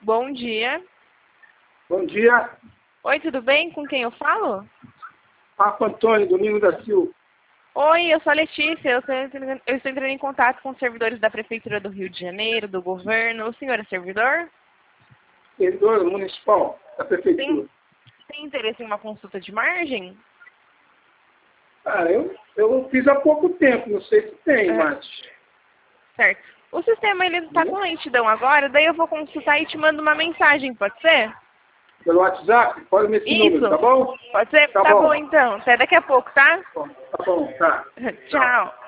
Bom dia. Bom dia, Oi, tudo bem? Com quem eu falo? Marco Antônio Domingo da Silva. Oi, eu sou a Letícia. Eu estou entrando em contato com os servidores da Prefeitura do Rio de Janeiro, do governo. O senhor é servidor? Servidor municipal da prefeitura. Tem interesse em uma consulta de margem? Ah, eu fiz há pouco tempo, não sei se tem, mas... Certo. O sistema ele está com lentidão agora, daí eu vou consultar e te mando uma mensagem, pode ser? Pelo WhatsApp, pode me esse número, tá bom? Pode ser? Tá Tá bom. bom então. Até daqui a pouco, tá? Tá bom, tá. Tchau.